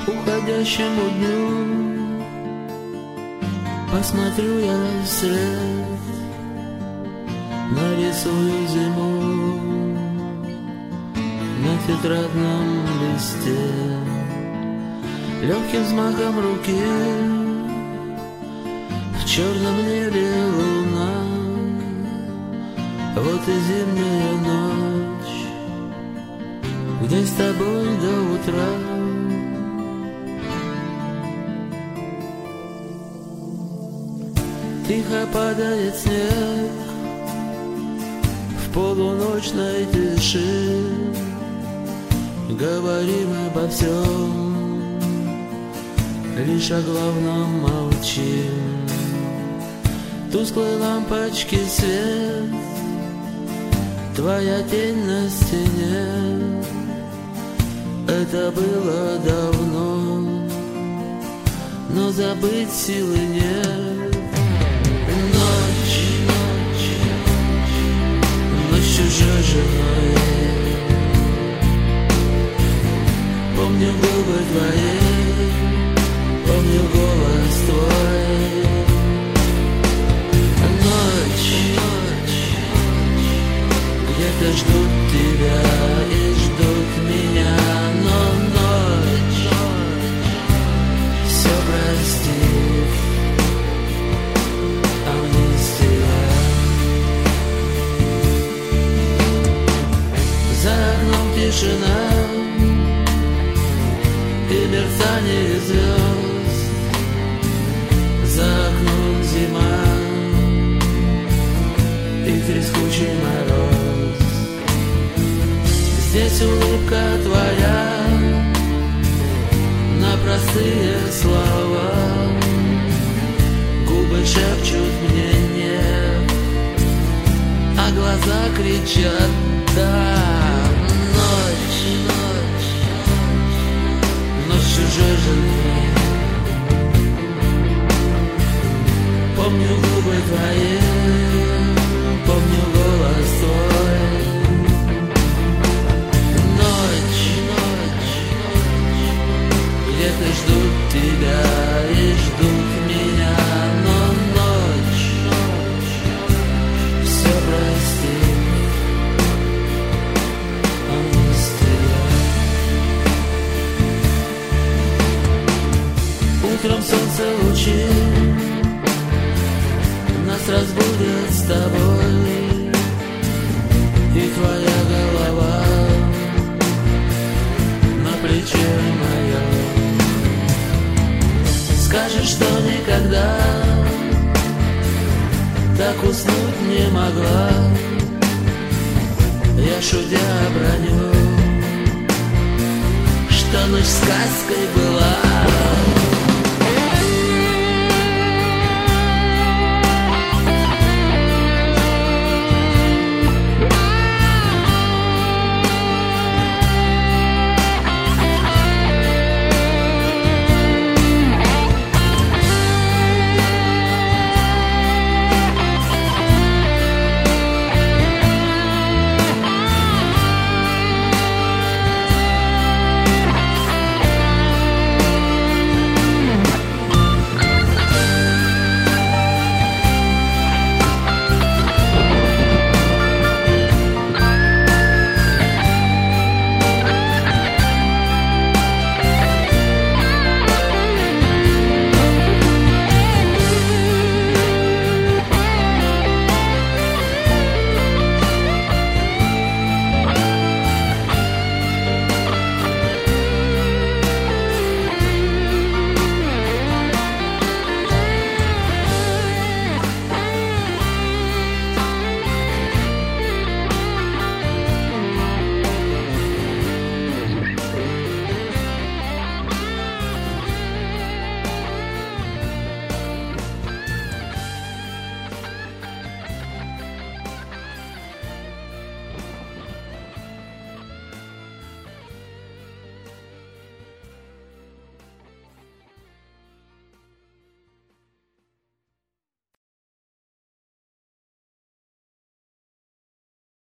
уходящему дню. Посмотрю я вслед, нарисую зиму на тетрадном листе. Легким взмахом руки в черном небе луна. Вот и зимняя ночь, где с тобой до утра. Тихо падает снег в полуночной тиши. Говорим обо всем, лишь о главном молчим. Тусклой лампочки свет, твоя тень на стене. Это было давно, но забыть силы нет. Ночь чужой женой. Помню губы твои, помню голос твой. Ночь, где-то ждут тебя и ждут меня. Но ночь все простит, амнистия. За окном тишина и мерцание звезд. За окном зима и трескучий мороз. Здесь улыбка твоя на простые слова. Губы шепчут мне нет, а глаза кричат да. Ночь чужой жены. Помню губы твои, помню голос твой. Ночь, где-то ждут тебя и ждут меня. Но ночь все простит, амнистия. Утром солнце лучи нас разбудят с тобой, и твоя голова на плече моем. Скажешь, что никогда так уснуть не могла. Я шутя броню, что ночь сказкой была.